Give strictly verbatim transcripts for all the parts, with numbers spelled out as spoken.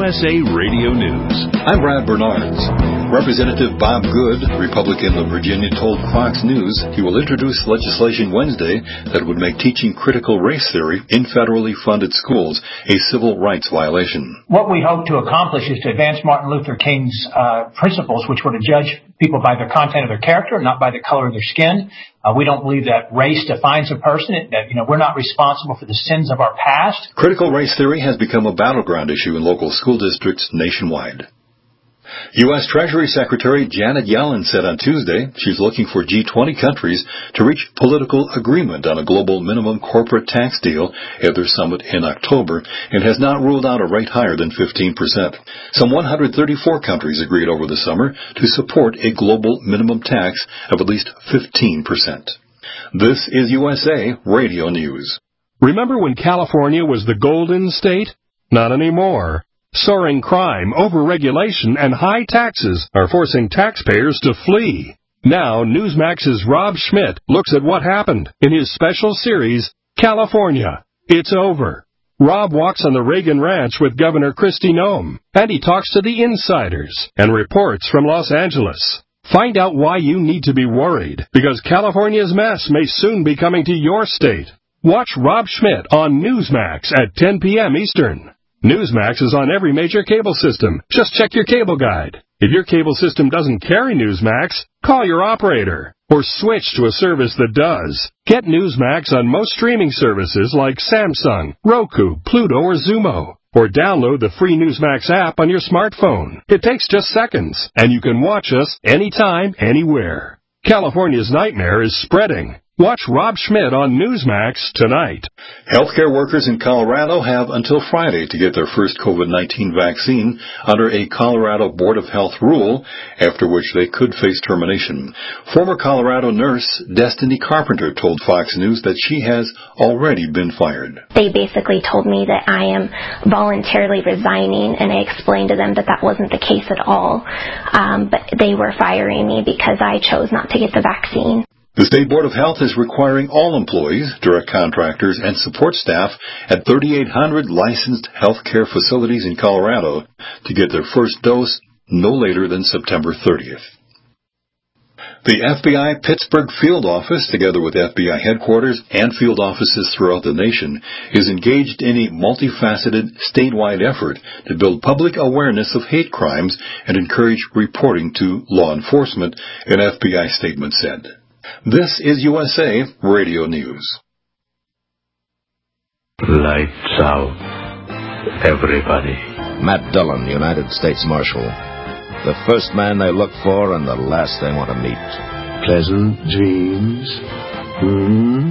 S A Radio News. I'm Brad Bernards. Representative Bob Good, Republican of Virginia, told Fox News he will introduce legislation Wednesday that would make teaching critical race theory in federally funded schools a civil rights violation. What we hope to accomplish is to advance Martin Luther King's uh, principles, which were to judge people by the content of their character, not by the color of their skin. Uh, we don't believe that race defines a person, that, you know, we're not responsible for the sins of our past. Critical race theory has become a battleground issue in local school districts nationwide. U S. Treasury Secretary Janet Yellen said on Tuesday she's looking for G twenty countries to reach political agreement on a global minimum corporate tax deal at their summit in October and has not ruled out a rate higher than fifteen percent. Some one hundred thirty-four countries agreed over the summer to support a global minimum tax of at least fifteen percent. This is U S A Radio News. Remember when California was the Golden State? Not anymore. Soaring crime, overregulation, and high taxes are forcing taxpayers to flee. Now, Newsmax's Rob Schmidt looks at what happened in his special series, California, It's Over. Rob walks on the Reagan Ranch with Governor Kristi Noem, and he talks to the insiders and reports from Los Angeles. Find out why you need to be worried, because California's mess may soon be coming to your state. Watch Rob Schmidt on Newsmax at ten p.m. Eastern. Newsmax is on every major cable system. Just check your cable guide. If your cable system doesn't carry Newsmax, call your operator or switch to a service that does. Get Newsmax on most streaming services like Samsung, Roku, Pluto, or Zumo. Or download the free Newsmax app on your smartphone. It takes just seconds, and you can watch us anytime, anywhere. California's nightmare is spreading. Watch Rob Schmidt on Newsmax tonight. Healthcare workers in Colorado have until Friday to get their first COVID nineteen vaccine under a Colorado Board of Health rule, after which they could face termination. Former Colorado nurse Destiny Carpenter told Fox News that she has already been fired. They basically told me that I am voluntarily resigning, and I explained to them that that wasn't the case at all. Um, but they were firing me because I chose not to get the vaccine. The State Board of Health is requiring all employees, direct contractors, and support staff at thirty-eight hundred licensed healthcare facilities in Colorado to get their first dose no later than September thirtieth. The F B I Pittsburgh Field Office, together with F B I headquarters and field offices throughout the nation, is engaged in a multifaceted statewide effort to build public awareness of hate crimes and encourage reporting to law enforcement, an F B I statement said. This is U S A Radio News. Lights out, everybody. Matt Dillon, United States Marshal. The first man they look for and the last they want to meet. Pleasant dreams. Hmm?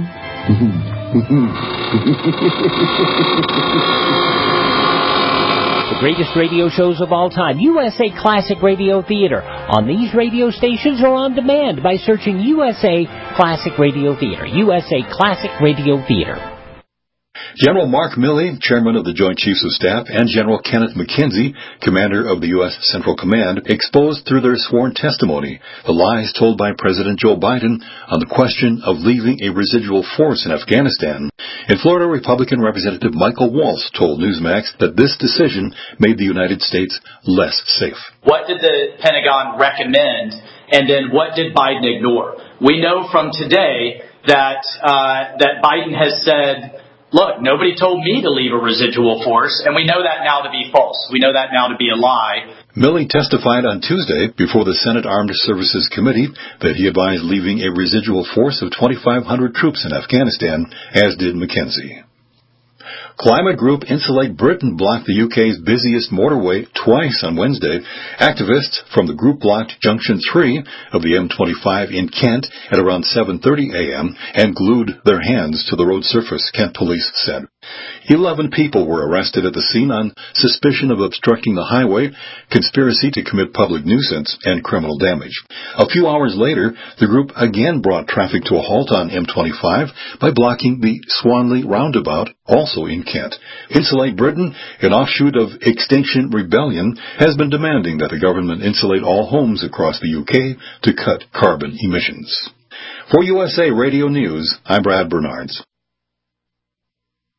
The greatest radio shows of all time, U S A Classic Radio Theater, on these radio stations or on demand by searching U S A Classic Radio Theater. U S A Classic Radio Theater. General Mark Milley, chairman of the Joint Chiefs of Staff, and General Kenneth McKenzie, commander of the U S Central Command, exposed through their sworn testimony the lies told by President Joe Biden on the question of leaving a residual force in Afghanistan. In Florida, Republican Representative Michael Waltz told Newsmax that this decision made the United States less safe. What did the Pentagon recommend, and then what did Biden ignore? We know from today that uh, that Biden has said, look, nobody told me to leave a residual force, and we know that now to be false. We know that now to be a lie. Milley testified on Tuesday before the Senate Armed Services Committee that he advised leaving a residual force of twenty-five hundred troops in Afghanistan, as did McKenzie. Climate group Insulate Britain blocked the U K's busiest motorway twice on Wednesday. Activists from the group blocked Junction three of the M twenty-five in Kent at around seven thirty a.m. and glued their hands to the road surface, Kent police said. Eleven people were arrested at the scene on suspicion of obstructing the highway, conspiracy to commit public nuisance, and criminal damage. A few hours later, the group again brought traffic to a halt on M twenty-five by blocking the Swanley roundabout, also in Kent. Insulate Britain, an offshoot of Extinction Rebellion, has been demanding that the government insulate all homes across the U K to cut carbon emissions. For U S A Radio News, I'm Brad Bernards.